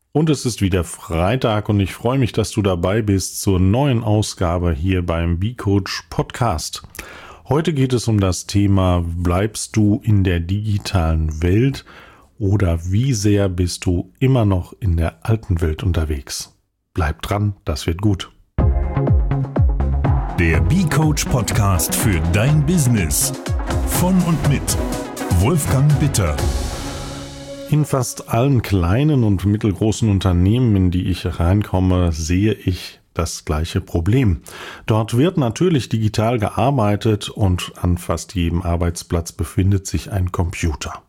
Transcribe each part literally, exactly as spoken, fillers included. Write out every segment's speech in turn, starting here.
Und es ist wieder Freitag und ich freue mich, dass du dabei bist zur neuen Ausgabe hier beim B-Coach Podcast. Heute geht es um das Thema: Bleibst du in der digitalen Welt oder wie sehr bist du immer noch in der alten Welt unterwegs? Bleib dran, das wird gut. Der B-Coach Podcast für dein Business. Von und mit Wolfgang Bitter. In fast allen kleinen und mittelgroßen Unternehmen, in die ich reinkomme, sehe ich das gleiche Problem. Dort wird natürlich digital gearbeitet und an fast jedem Arbeitsplatz befindet sich ein Computer.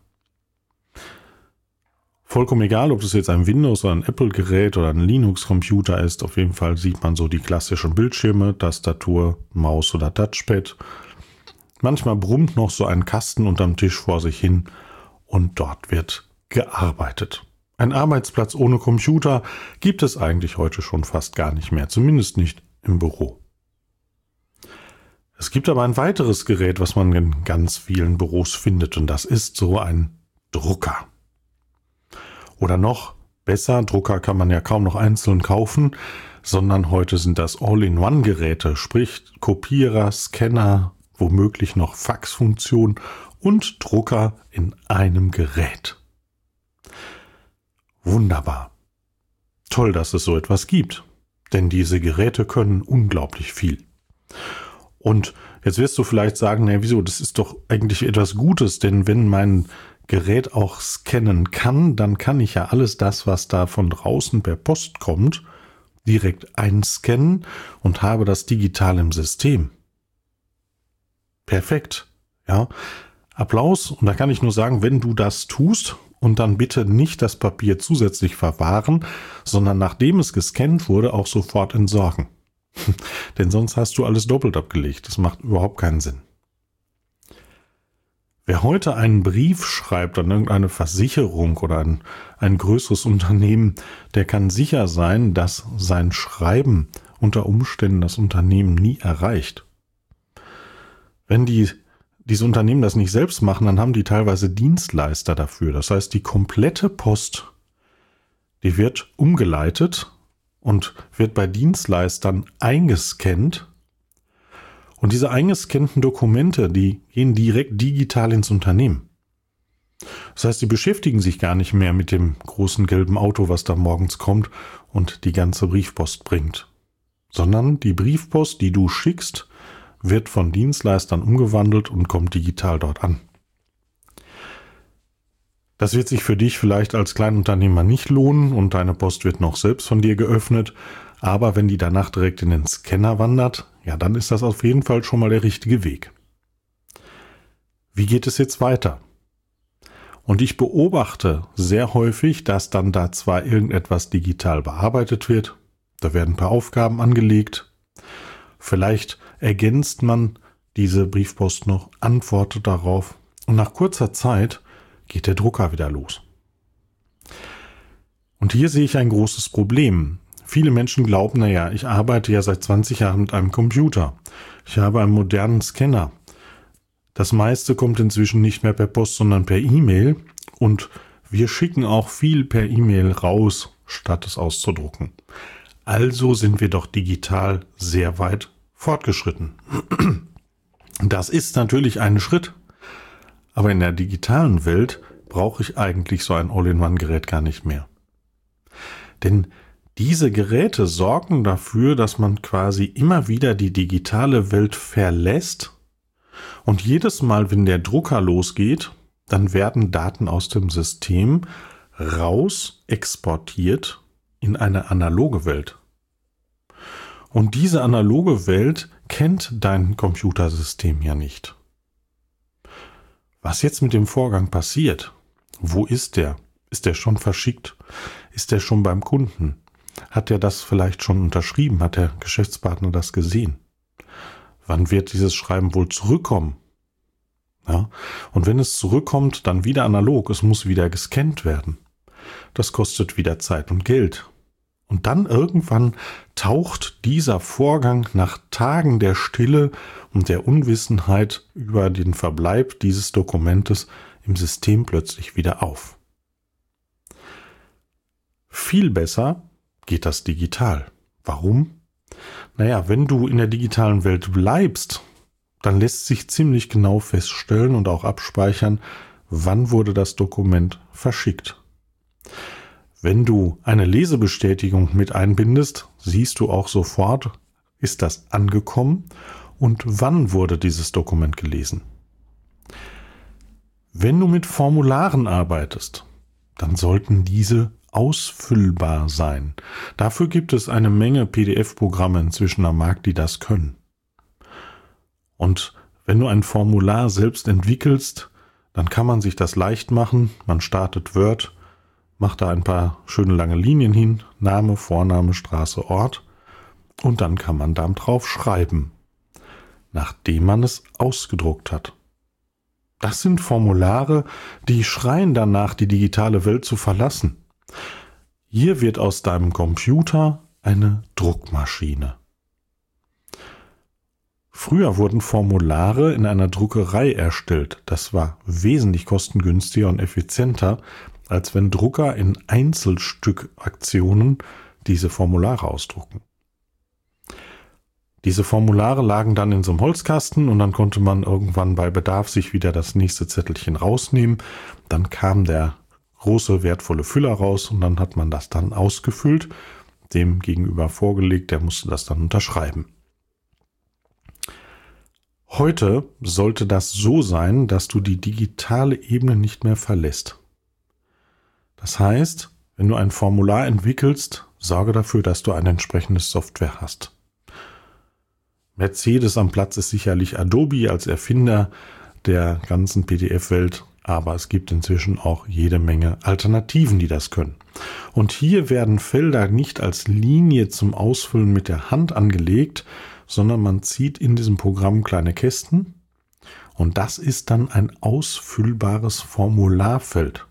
Vollkommen egal, ob das jetzt ein Windows- oder ein Apple-Gerät oder ein Linux-Computer ist, auf jeden Fall sieht man so die klassischen Bildschirme, Tastatur, Maus oder Touchpad. Manchmal brummt noch so ein Kasten unterm Tisch vor sich hin und dort wird gearbeitet. Ein Arbeitsplatz ohne Computer gibt es eigentlich heute schon fast gar nicht mehr, zumindest nicht im Büro. Es gibt aber ein weiteres Gerät, was man in ganz vielen Büros findet, und das ist so ein Drucker. Oder noch besser, Drucker kann man ja kaum noch einzeln kaufen, sondern heute sind das All-in-One-Geräte, sprich Kopierer, Scanner, womöglich noch Faxfunktion und Drucker in einem Gerät. Wunderbar. Toll, dass es so etwas gibt, denn diese Geräte können unglaublich viel. Und jetzt wirst du vielleicht sagen, na wieso, das ist doch eigentlich etwas Gutes, denn wenn mein Gerät auch scannen kann, dann kann ich ja alles das, was da von draußen per Post kommt, direkt einscannen und habe das digital im System. Perfekt, ja. Applaus, und da kann ich nur sagen, wenn du das tust, und dann bitte nicht das Papier zusätzlich verwahren, sondern nachdem es gescannt wurde, auch sofort entsorgen. Denn sonst hast du alles doppelt abgelegt. Das macht überhaupt keinen Sinn. Wer heute einen Brief schreibt an irgendeine Versicherung oder ein, ein größeres Unternehmen, der kann sicher sein, dass sein Schreiben unter Umständen das Unternehmen nie erreicht. Wenn die diese Unternehmen das nicht selbst machen, dann haben die teilweise Dienstleister dafür. Das heißt, die komplette Post, die wird umgeleitet und wird bei Dienstleistern eingescannt. Und diese eingescannten Dokumente, die gehen direkt digital ins Unternehmen. Das heißt, die beschäftigen sich gar nicht mehr mit dem großen gelben Auto, was da morgens kommt und die ganze Briefpost bringt. Sondern die Briefpost, die du schickst, wird von Dienstleistern umgewandelt und kommt digital dort an. Das wird sich für dich vielleicht als Kleinunternehmer nicht lohnen und deine Post wird noch selbst von dir geöffnet, aber wenn die danach direkt in den Scanner wandert, ja, dann ist das auf jeden Fall schon mal der richtige Weg. Wie geht es jetzt weiter? Und ich beobachte sehr häufig, dass dann da zwar irgendetwas digital bearbeitet wird, da werden ein paar Aufgaben angelegt, vielleicht ergänzt man diese Briefpost noch, antwortet darauf und nach kurzer Zeit geht der Drucker wieder los. Und hier sehe ich ein großes Problem. Viele Menschen glauben, naja, ich arbeite ja seit zwanzig Jahren mit einem Computer. Ich habe einen modernen Scanner. Das meiste kommt inzwischen nicht mehr per Post, sondern per E-Mail und wir schicken auch viel per E-Mail raus, statt es auszudrucken. Also sind wir doch digital sehr weit fortgeschritten. Das ist natürlich ein Schritt, aber in der digitalen Welt brauche ich eigentlich so ein All-in-One-Gerät gar nicht mehr. Denn diese Geräte sorgen dafür, dass man quasi immer wieder die digitale Welt verlässt und jedes Mal, wenn der Drucker losgeht, dann werden Daten aus dem System raus exportiert in eine analoge Welt. Und diese analoge Welt kennt dein Computersystem ja nicht. Was jetzt mit dem Vorgang passiert? Wo ist der? Ist der schon verschickt? Ist der schon beim Kunden? Hat er das vielleicht schon unterschrieben? Hat der Geschäftspartner das gesehen? Wann wird dieses Schreiben wohl zurückkommen? Ja? Und wenn es zurückkommt, dann wieder analog. Es muss wieder gescannt werden. Das kostet wieder Zeit und Geld. Und dann irgendwann taucht dieser Vorgang nach Tagen der Stille und der Unwissenheit über den Verbleib dieses Dokumentes im System plötzlich wieder auf. Viel besser geht das digital. Warum? Naja, wenn du in der digitalen Welt bleibst, dann lässt sich ziemlich genau feststellen und auch abspeichern, wann wurde das Dokument verschickt. Wenn du eine Lesebestätigung mit einbindest, siehst du auch sofort, ist das angekommen und wann wurde dieses Dokument gelesen. Wenn du mit Formularen arbeitest, dann sollten diese ausfüllbar sein. Dafür gibt es eine Menge P D F-Programme inzwischen am Markt, die das können. Und wenn du ein Formular selbst entwickelst, dann kann man sich das leicht machen. Man startet Word, macht da ein paar schöne lange Linien hin, Name, Vorname, Straße, Ort, und dann kann man da drauf schreiben, nachdem man es ausgedruckt hat. Das sind Formulare, die schreien danach, die digitale Welt zu verlassen. Hier wird aus deinem Computer eine Druckmaschine. Früher wurden Formulare in einer Druckerei erstellt. Das war wesentlich kostengünstiger und effizienter, als wenn Drucker in Einzelstückaktionen diese Formulare ausdrucken. Diese Formulare lagen dann in so einem Holzkasten und dann konnte man irgendwann bei Bedarf sich wieder das nächste Zettelchen rausnehmen. Dann kam der große, wertvolle Füller raus und dann hat man das dann ausgefüllt, dem gegenüber vorgelegt, der musste das dann unterschreiben. Heute sollte das so sein, dass du die digitale Ebene nicht mehr verlässt. Das heißt, wenn du ein Formular entwickelst, sorge dafür, dass du eine entsprechende Software hast. Mercedes am Platz ist sicherlich Adobe als Erfinder der ganzen P D F-Welt, aber es gibt inzwischen auch jede Menge Alternativen, die das können. Und hier werden Felder nicht als Linie zum Ausfüllen mit der Hand angelegt, sondern man zieht in diesem Programm kleine Kästen und das ist dann ein ausfüllbares Formularfeld.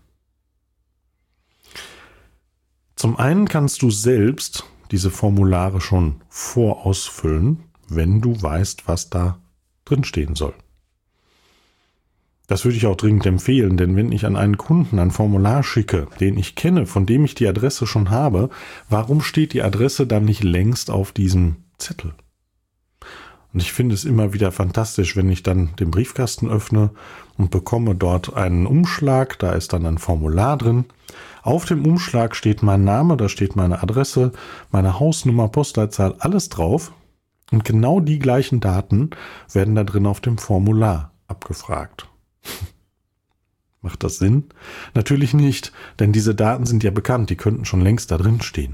Zum einen kannst du selbst diese Formulare schon vorausfüllen, wenn du weißt, was da drin stehen soll. Das würde ich auch dringend empfehlen, denn wenn ich an einen Kunden ein Formular schicke, den ich kenne, von dem ich die Adresse schon habe, warum steht die Adresse dann nicht längst auf diesem Zettel? Und ich finde es immer wieder fantastisch, wenn ich dann den Briefkasten öffne und bekomme dort einen Umschlag, da ist dann ein Formular drin. Auf dem Umschlag steht mein Name, da steht meine Adresse, meine Hausnummer, Postleitzahl, alles drauf. Und genau die gleichen Daten werden da drin auf dem Formular abgefragt. Macht das Sinn? Natürlich nicht, denn diese Daten sind ja bekannt, die könnten schon längst da drin stehen.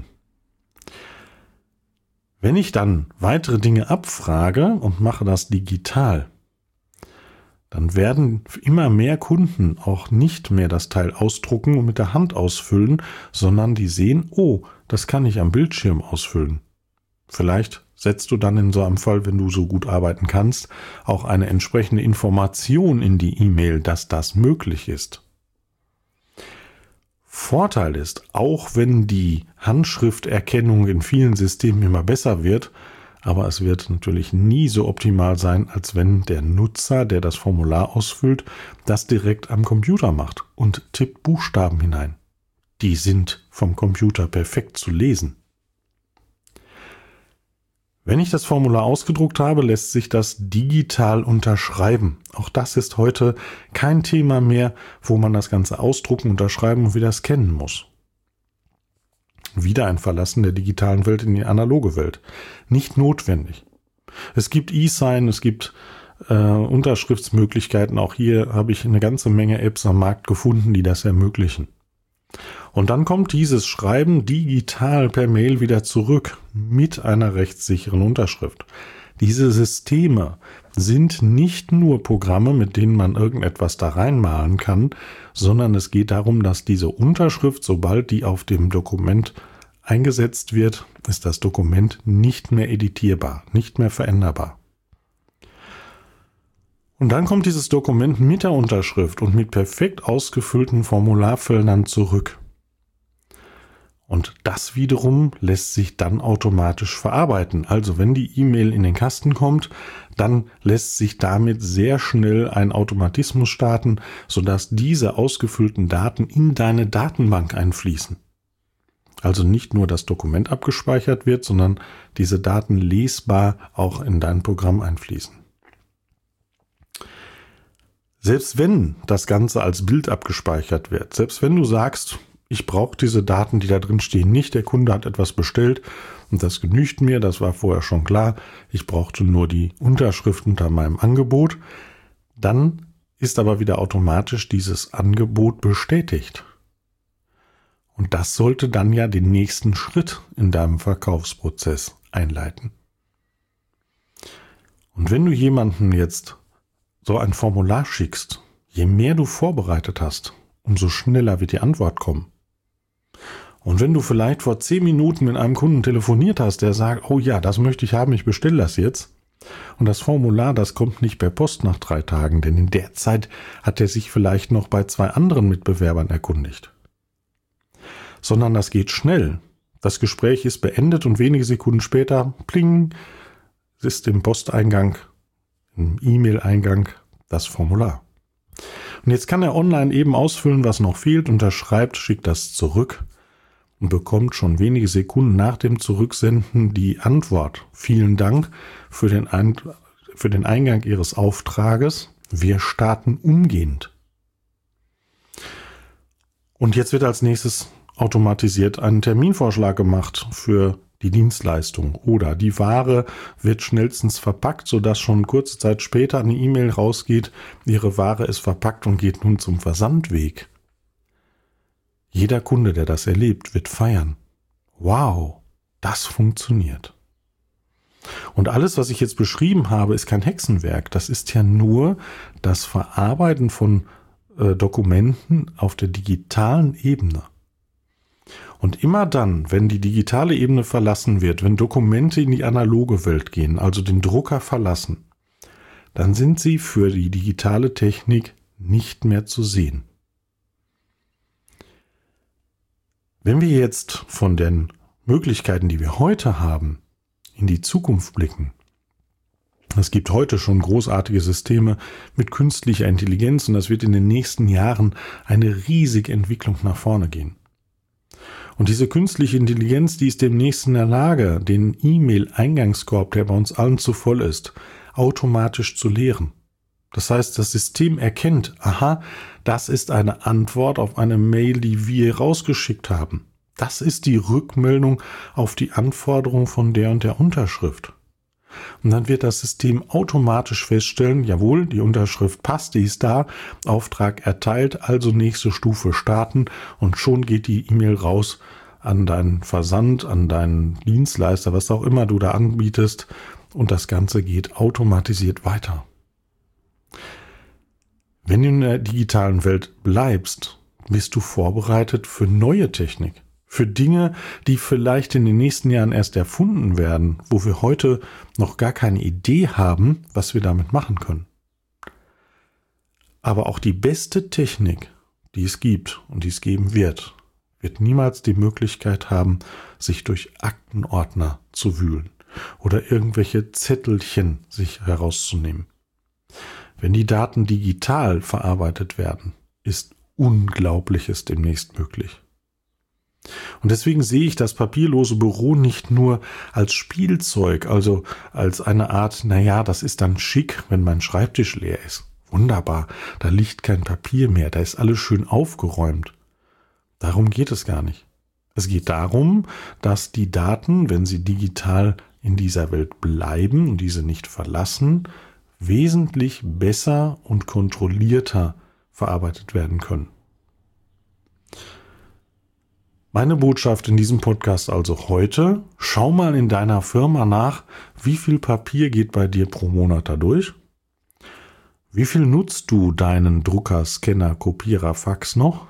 Wenn ich dann weitere Dinge abfrage und mache das digital, dann werden immer mehr Kunden auch nicht mehr das Teil ausdrucken und mit der Hand ausfüllen, sondern die sehen, oh, das kann ich am Bildschirm ausfüllen. Vielleicht setzt du dann in so einem Fall, wenn du so gut arbeiten kannst, auch eine entsprechende Information in die E-Mail, dass das möglich ist. Vorteil ist, auch wenn die Handschrifterkennung in vielen Systemen immer besser wird, aber es wird natürlich nie so optimal sein, als wenn der Nutzer, der das Formular ausfüllt, das direkt am Computer macht und tippt Buchstaben hinein. Die sind vom Computer perfekt zu lesen. Wenn ich das Formular ausgedruckt habe, lässt sich das digital unterschreiben. Auch das ist heute kein Thema mehr, wo man das Ganze ausdrucken, unterschreiben und wieder scannen muss. Wieder ein Verlassen der digitalen Welt in die analoge Welt. Nicht notwendig. Es gibt E-Sign, es gibt äh, Unterschriftsmöglichkeiten. Auch hier habe ich eine ganze Menge Apps am Markt gefunden, die das ermöglichen. Und dann kommt dieses Schreiben digital per Mail wieder zurück mit einer rechtssicheren Unterschrift. Diese Systeme sind nicht nur Programme, mit denen man irgendetwas da reinmalen kann, sondern es geht darum, dass diese Unterschrift, sobald die auf dem Dokument eingesetzt wird, ist das Dokument nicht mehr editierbar, nicht mehr veränderbar. Und dann kommt dieses Dokument mit der Unterschrift und mit perfekt ausgefüllten Formularfeldern zurück. Und das wiederum lässt sich dann automatisch verarbeiten. Also wenn die E-Mail in den Kasten kommt, dann lässt sich damit sehr schnell ein Automatismus starten, sodass diese ausgefüllten Daten in deine Datenbank einfließen. Also nicht nur das Dokument abgespeichert wird, sondern diese Daten lesbar auch in dein Programm einfließen. Selbst wenn das Ganze als Bild abgespeichert wird, selbst wenn du sagst, ich brauche diese Daten, die da drin stehen, nicht, der Kunde hat etwas bestellt und das genügt mir, das war vorher schon klar, ich brauchte nur die Unterschrift unter meinem Angebot, dann ist aber wieder automatisch dieses Angebot bestätigt. Und das sollte dann ja den nächsten Schritt in deinem Verkaufsprozess einleiten. Und wenn du jemanden jetzt so ein Formular schickst, je mehr du vorbereitet hast, umso schneller wird die Antwort kommen. Und wenn du vielleicht vor zehn Minuten mit einem Kunden telefoniert hast, der sagt, oh ja, das möchte ich haben, ich bestelle das jetzt. Und das Formular, das kommt nicht per Post nach drei Tagen, denn in der Zeit hat er sich vielleicht noch bei zwei anderen Mitbewerbern erkundigt. Sondern das geht schnell. Das Gespräch ist beendet und wenige Sekunden später, pling, ist im Posteingang, im E-Mail-Eingang das Formular. Und jetzt kann er online eben ausfüllen, was noch fehlt, unterschreibt, schickt das zurück und bekommt schon wenige Sekunden nach dem Zurücksenden die Antwort. Vielen Dank für den, Ein- für den Eingang Ihres Auftrages. Wir starten umgehend. Und jetzt wird als nächstes automatisiert ein Terminvorschlag gemacht für die Dienstleistung oder die Ware wird schnellstens verpackt, sodass schon kurze Zeit später eine E-Mail rausgeht, Ihre Ware ist verpackt und geht nun zum Versandweg. Jeder Kunde, der das erlebt, wird feiern. Wow, das funktioniert. Und alles, was ich jetzt beschrieben habe, ist kein Hexenwerk. Das ist ja nur das Verarbeiten von äh, Dokumenten auf der digitalen Ebene. Und immer dann, wenn die digitale Ebene verlassen wird, wenn Dokumente in die analoge Welt gehen, also den Drucker verlassen, dann sind sie für die digitale Technik nicht mehr zu sehen. Wenn wir jetzt von den Möglichkeiten, die wir heute haben, in die Zukunft blicken, es gibt heute schon großartige Systeme mit künstlicher Intelligenz und das wird in den nächsten Jahren eine riesige Entwicklung nach vorne gehen. Und diese künstliche Intelligenz, die ist demnächst in der Lage, den E-Mail-Eingangskorb, der bei uns allen zu voll ist, automatisch zu leeren. Das heißt, das System erkennt, aha, das ist eine Antwort auf eine Mail, die wir rausgeschickt haben. Das ist die Rückmeldung auf die Anforderung von der und der Unterschrift. Und dann wird das System automatisch feststellen, jawohl, die Unterschrift passt, die ist da, Auftrag erteilt, also nächste Stufe starten und schon geht die E-Mail raus an deinen Versand, an deinen Dienstleister, was auch immer du da anbietest und das Ganze geht automatisiert weiter. Wenn du in der digitalen Welt bleibst, bist du vorbereitet für neue Technik. Für Dinge, die vielleicht in den nächsten Jahren erst erfunden werden, wo wir heute noch gar keine Idee haben, was wir damit machen können. Aber auch die beste Technik, die es gibt und die es geben wird, wird niemals die Möglichkeit haben, sich durch Aktenordner zu wühlen oder irgendwelche Zettelchen sich herauszunehmen. Wenn die Daten digital verarbeitet werden, ist Unglaubliches demnächst möglich. Und deswegen sehe ich das papierlose Büro nicht nur als Spielzeug, also als eine Art, naja, das ist dann schick, wenn mein Schreibtisch leer ist. Wunderbar, da liegt kein Papier mehr, da ist alles schön aufgeräumt. Darum geht es gar nicht. Es geht darum, dass die Daten, wenn sie digital in dieser Welt bleiben und diese nicht verlassen, wesentlich besser und kontrollierter verarbeitet werden können. Meine Botschaft in diesem Podcast also heute, schau mal in deiner Firma nach, wie viel Papier geht bei dir pro Monat da durch? Wie viel nutzt du deinen Drucker, Scanner, Kopierer, Fax noch?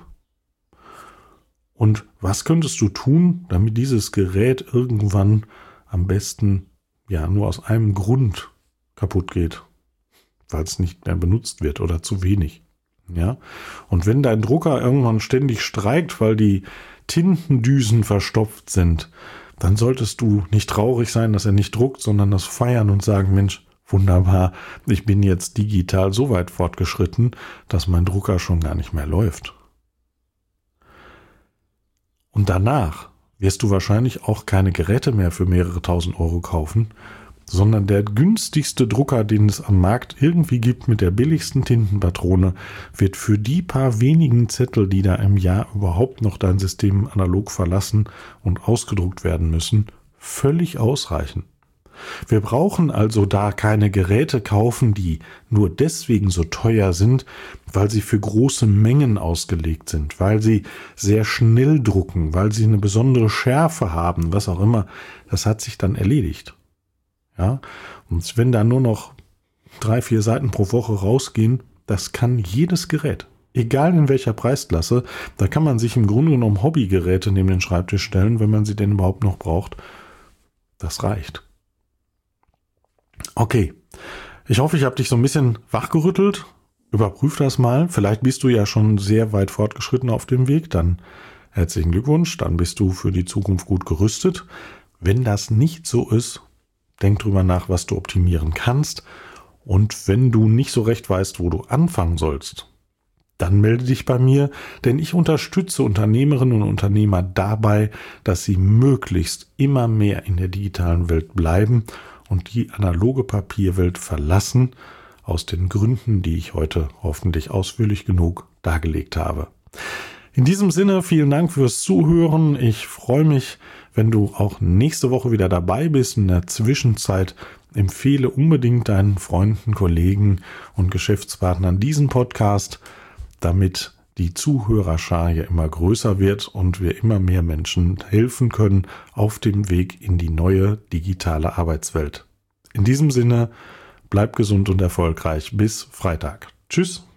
Und was könntest du tun, damit dieses Gerät irgendwann am besten ja nur aus einem Grund kaputt geht, weil es nicht mehr benutzt wird oder zu wenig? Ja? Und wenn dein Drucker irgendwann ständig streikt, weil die Tintendüsen verstopft sind, dann solltest du nicht traurig sein, dass er nicht druckt, sondern das feiern und sagen, Mensch, wunderbar, ich bin jetzt digital so weit fortgeschritten, dass mein Drucker schon gar nicht mehr läuft. Und danach, wirst du wahrscheinlich auch keine Geräte mehr für mehrere tausend Euro kaufen, sondern der günstigste Drucker, den es am Markt irgendwie gibt mit der billigsten Tintenpatrone, wird für die paar wenigen Zettel, die da im Jahr überhaupt noch dein System analog verlassen und ausgedruckt werden müssen, völlig ausreichen. Wir brauchen also da keine Geräte kaufen, die nur deswegen so teuer sind, weil sie für große Mengen ausgelegt sind, weil sie sehr schnell drucken, weil sie eine besondere Schärfe haben, was auch immer. Das hat sich dann erledigt. Ja, und wenn da nur noch drei, vier Seiten pro Woche rausgehen, das kann jedes Gerät. Egal in welcher Preisklasse, da kann man sich im Grunde genommen Hobbygeräte neben den Schreibtisch stellen, wenn man sie denn überhaupt noch braucht. Das reicht. Okay, ich hoffe, ich habe dich so ein bisschen wachgerüttelt. Überprüf das mal. Vielleicht bist du ja schon sehr weit fortgeschritten auf dem Weg. Dann herzlichen Glückwunsch, dann bist du für die Zukunft gut gerüstet. Wenn das nicht so ist, denk drüber nach, was du optimieren kannst. Und wenn du nicht so recht weißt, wo du anfangen sollst, dann melde dich bei mir, denn ich unterstütze Unternehmerinnen und Unternehmer dabei, dass sie möglichst immer mehr in der digitalen Welt bleiben und die analoge Papierwelt verlassen, aus den Gründen, die ich heute hoffentlich ausführlich genug dargelegt habe. In diesem Sinne, vielen Dank fürs Zuhören. Ich freue mich, wenn du auch nächste Woche wieder dabei bist. In der Zwischenzeit empfehle unbedingt deinen Freunden, Kollegen und Geschäftspartnern diesen Podcast, damit die Zuhörerschar ja immer größer wird und wir immer mehr Menschen helfen können auf dem Weg in die neue digitale Arbeitswelt. In diesem Sinne, bleib gesund und erfolgreich. Bis Freitag. Tschüss.